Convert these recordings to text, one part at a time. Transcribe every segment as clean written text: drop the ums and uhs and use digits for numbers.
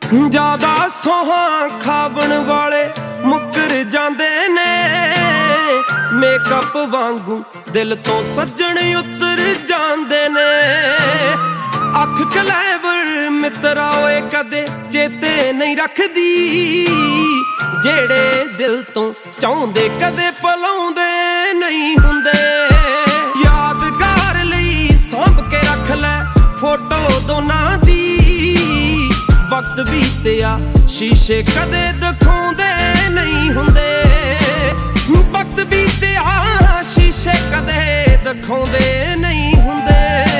ਜ਼ਿਆਦਾ ਸੋਹਾਂ ਖਾਵਣ ਵਾਲੇ ਮੁੱਕਰ ਜਾਂਦੇ ਨੇ, ਮੇਕਅਪ ਵਾਂਗੂ ਦਿਲ ਤੋਂ ਸੱਜਣ ਉਤਰ ਜਾਂਦੇ ਨੇ। ਅੱਖ ਕਲੈਵਰ ਮਿੱਤਰਾ ਓਏ ਕਦੇ ਚੇਤੇ ਨਹੀਂ ਰੱਖਦੀ, ਜਿਹੜੇ ਦਿਲ ਤੋਂ ਚਾਹੁੰਦੇ ਕਦੇ ਭੁਲਾਉਂਦੇ ਨਹੀਂ ਹੁੰਦੇ। ਯਾਦਗਾਰ ਲਈ ਸਾਂਭ ਕੇ ਰੱਖ ਲੈ ਫੋਟੋ ਦੋਨਾਂ ਦੀ, ਵਕਤ ਬੀਤਿਆ ਸ਼ੀਸ਼ੇ ਕਦੇ ਦਿਖਾਉਂਦੇ ਨਹੀਂ ਹੁੰਦੇ। ਵਕਤ ਬੀਤਿਆ ਸ਼ੀਸ਼ੇ ਕਦੇ ਦਿਖਾਉਂਦੇ ਨਹੀਂ ਹੁੰਦੇ।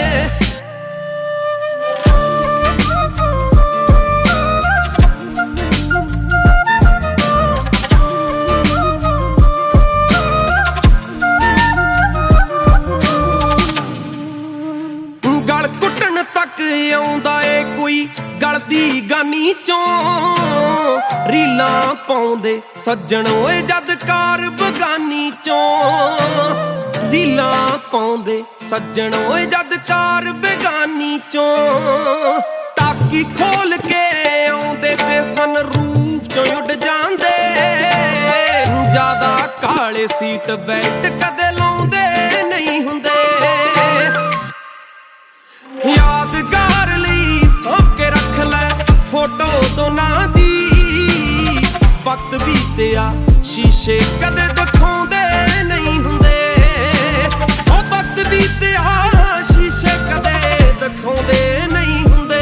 ਗਲ ਕੁੱਟਣ ਤੱਕ ਆਉਂਦਾ ਏ ਕੋਈ ਗਲਦੀ ਗਾਨੀ ਚੋਂ, ਰੀਲਾਂ ਪਾਉਂਦੇ ਸੱਜਣ ਓਏ ਜਦ ਕਾਰ ਬਗਾਨੀ ਚੋਂ। ਰੀਲਾਂ ਪਾਉਂਦੇ ਸੱਜਣ ਓਏ ਜਦ ਕਾਰ ਬਗਾਨੀ ਚੋਂ। ਟਾਕੀ ਖੋਲ ਕੇ ਆਉਂਦੇ ਤੇ ਸਨ ਰੂਪ ਚੋਂ ਉੱਡ ਜਾਂਦੇ, ਜ਼ਿਆਦਾ ਕਾਲੇ ਸੀਟ ਬੈਲਟ ਕਦੇ ਲਾਉਂਦੇ ਨਹੀਂ ਹੁੰਦੇ। ਯਾਦਗਾਰ ਲਈ ਸਾਂਭ ਕੇ ਰੱਖ ਲੈ ਫੋਟੋ ਦੋਨਾਂ ਦੀ, ਵਕਤ ਬੀਤਿਆ ਸ਼ੀਸ਼ੇ ਕਦੇ ਦਿਖਾਉਂਦੇ ਨਹੀਂ ਹੁੰਦੇ। ਉਹ ਵਕਤ ਬੀਤਿਆ ਸ਼ੀਸ਼ੇ ਕਦੇ ਦਿਖਾਉਂਦੇ ਨਹੀਂ ਹੁੰਦੇ।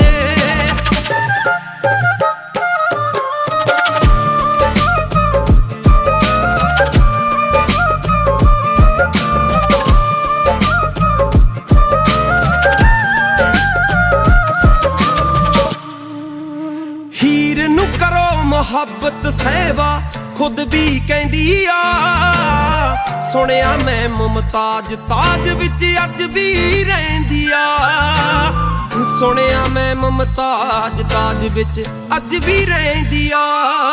ਹੀਰ ਨੂੰ ਕਰੋ ਮੁਹੱਬਤ ਸਹਿਬਾ ਖੁਦ ਵੀ ਕਹਿੰਦੀ ਆ, ਸੁਣਿਆ ਮੈਂ ਮੁਮਤਾਜ ਤਾਜ ਵਿੱਚ ਅੱਜ ਵੀ ਰਹਿੰਦੀ ਆ। ਸੁਣਿਆ ਮੈਂ ਮੁਮਤਾਜ ਤਾਜ ਵਿੱਚ ਅੱਜ ਵੀ ਰਹਿੰਦੀ ਆ।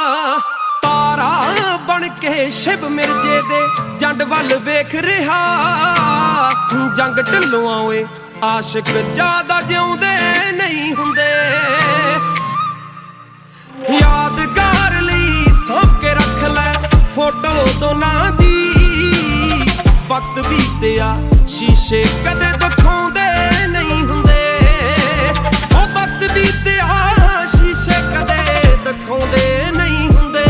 ਤਾਰਾ ਬਣ ਕੇ ਸ਼ਿਵ ਮਿਰਜੇ ਦੇ ਜੰਡ ਵੱਲ ਵੇਖ ਰਿਹਾ, ਜੰਗ ਢਿੱਲੋਂ ਓਏ ਆਸ਼ਿਕ ਜ਼ਿਆਦਾ ਜਿਉਂਦੇ ਨਹੀਂ ਹੁੰਦੇ। ਯਾਦਗਾਰ ਲਈ ਸਾਂਭ ਕੇ ਰੱਖ ਲੈ ਫੋਟੋ ਦੋਨਾਂ ਦੀ, ਵਕਤ ਬੀਤਿਆ ਸ਼ੀਸ਼ੇ ਕਦੇ ਦਿਖਾਉਂਦੇ ਨਹੀਂ ਹੁੰਦੇ। ਉਹ ਵਕਤ ਬੀਤਿਆ ਸ਼ੀਸ਼ੇ ਕਦੇ ਦਿਖਾਉਂਦੇ ਨਹੀਂ ਹੁੰਦੇ।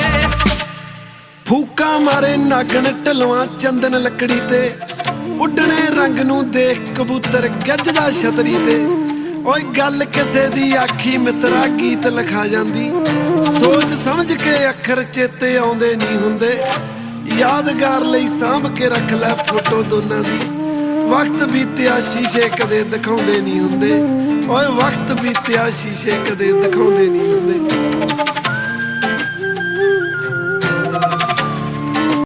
ਫੂਕਾ ਮਾਰੇ ਨਾਗਣ ਢਲਵਾਂ ਚੰਦਨ ਲੱਕੜੀ ਤੇ, ਉੱਡਣੇ ਰੰਗ ਨੂੰ ਦੇਖ ਕਬੂਤਰ ਗੱਜਦਾ ਛਤਰੀ ਤੇ। ਓਏ ਗੱਲ ਕਿਸੇ ਦੀ ਆਖੀ ਮਿੱਤਰਾ ਗੀਤ ਲਿਖਾ ਜਾਂਦੀ, ਸੋਚ ਸਮਝ ਕੇ ਅੱਖਰ ਚੇਤੇ ਆਉਂਦੇ ਨਹੀਂ ਹੁੰਦੇ। ਯਾਦਗਾਰ ਲਈ ਸਾਂਭ ਕੇ ਰੱਖ ਲੈ ਫੋਟੋ ਦੋਨਾਂ ਦੀ, ਵਕਤ ਬੀਤਿਆ ਸ਼ੀਸ਼ੇ ਕਦੇ ਦਿਖਾਉਂਦੇ ਨਹੀਂ ਹੁੰਦੇ। ਓਏ ਵਕਤ ਬੀਤਿਆ ਸ਼ੀਸ਼ੇ ਕਦੇ ਦਿਖਾਉਂਦੇ ਨਹੀਂ ਹੁੰਦੇ।